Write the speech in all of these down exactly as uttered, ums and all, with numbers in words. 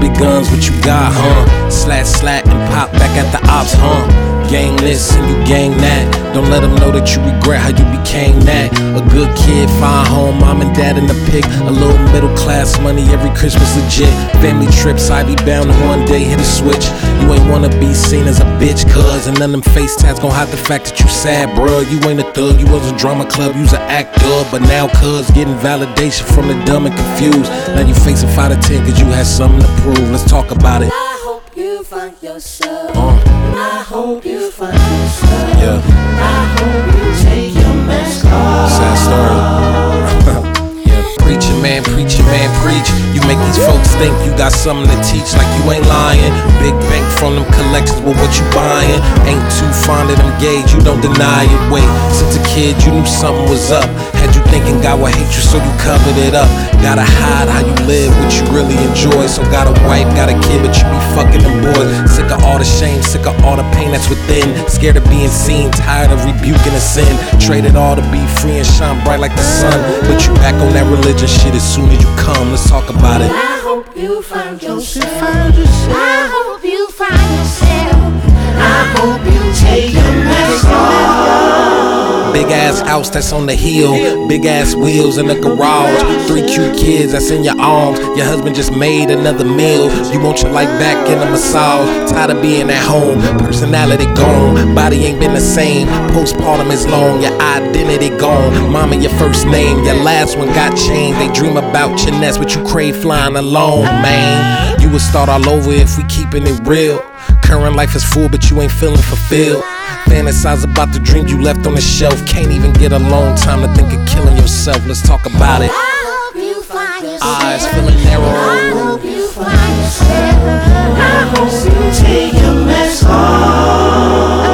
forty guns, what you got, huh? Slat, slat, and pop back at the ops, huh? Gang this and you gang that. Don't let them know that you regret how you became that. A good kid, fine home, mom and dad in the pic. A little middle class money every Christmas legit. Family trips, I be bound to one day hit a switch. You ain't wanna be seen as a bitch, cuz. And none of them face tats gon' hide the fact that you sad, bruh. You ain't a thug, you was a drama club, you was an actor. But now cuz, getting validation from the dumb and confused. Now you facing five to ten cause you had something to prove. Let's talk about it. I hope you find yourself. Uh. I hope you find yourself. Yeah. I hope you take your mask off. Sad story. Yeah. Preaching man, preaching man, preach. You make these folks think you got something to teach, like you ain't lying. Big bank from them collections, but what you buying? Ain't too fond of them gauge, you don't deny it. Wait, since a kid you knew something was up. Had you thinking God would hate you, so you covered it up. Gotta hide how you live, what you really enjoy. So got a wife, got a kid, but you be fucking them boys. Sick of all the shame, sick of all the pain that's within. Scared of being seen, tired of rebuking a sin. Traded all to be free and shine bright like the sun. But you back on that religion shit as soon as you come. Let's talk about it. I hope you find yourself. I hope you find yourself. I hope you take your mask off. Big ass house that's on the hill, big ass wheels in the garage. Three cute kids that's in your arms. Your husband just made another meal. You want your life back in a massage. Tired of being at home, personality gone. Body ain't been the same. Postpartum is long, your identity gone. Mama your first name, your last one got changed. They dream about your nest, but you crave flying alone, man. You would start all over if we keeping it real. Current life is full, but you ain't feeling fulfilled. Fantasize about the dream you left on the shelf. Can't even get a long time to think of killing yourself. Let's talk about it. I hope you find yourself. Eyes feeling narrow. I hope you find yourself. I hope you take your mask off.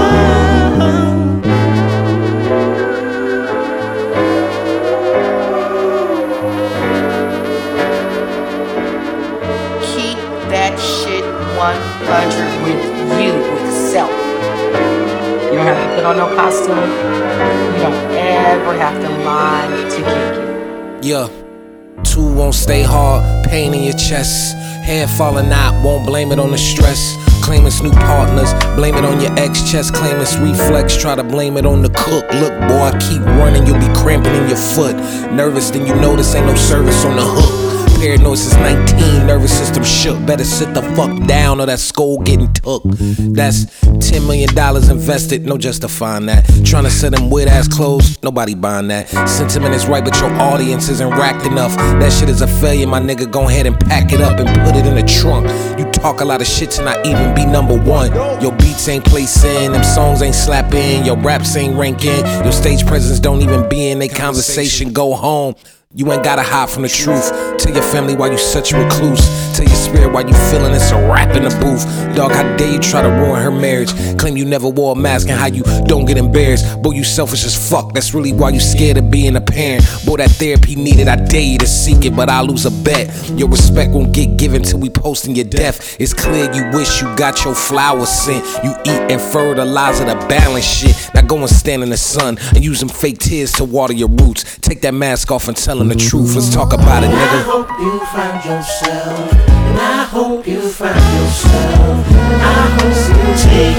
Keep that shit one hundred with you, with self. You don't have to put on no costume. You don't ever have to lie to get you. Yeah. Two won't stay hard, pain in your chest. Hair falling out, won't blame it on the stress. Claim it's new partners, blame it on your ex chest. Claim it's reflex, try to blame it on the cook. Look boy, keep running, you'll be cramping in your foot. Nervous, then you notice ain't no service on the hook. Paranoid since nineteen, nervous system shook. Better sit the fuck down or that skull getting took. That's ten million dollars invested, no justifying that. Trying to sell them weird ass clothes, nobody buying that. Sentiment is right, but your audience isn't racked enough. That shit is a failure, my nigga, go ahead and pack it up and put it in the trunk. You talk a lot of shit to not even be number one. Your beats ain't placing, them songs ain't slapping, your raps ain't ranking, your stage presence don't even be in they conversation. Go home. You ain't gotta hide from the truth. Tell your family why you such a recluse. Tell your spirit why you feeling it's a rap in the booth. Dog, how dare you try to ruin her marriage? Claim you never wore a mask and how you don't get embarrassed. Boy, you selfish as fuck. That's really why you scared of being a parent. Boy, that therapy needed, I dare you to seek it, but I lose a bet. Your respect won't get given till we posting your death. It's clear you wish you got your flowers sent. You eat and fertilizer to balance shit. Now go and stand in the sun and use them fake tears to water your roots. Take that mask off and tell them the truth. Let's talk about it, nigga. I hope you find yourself. And I hope you find yourself. I hope you take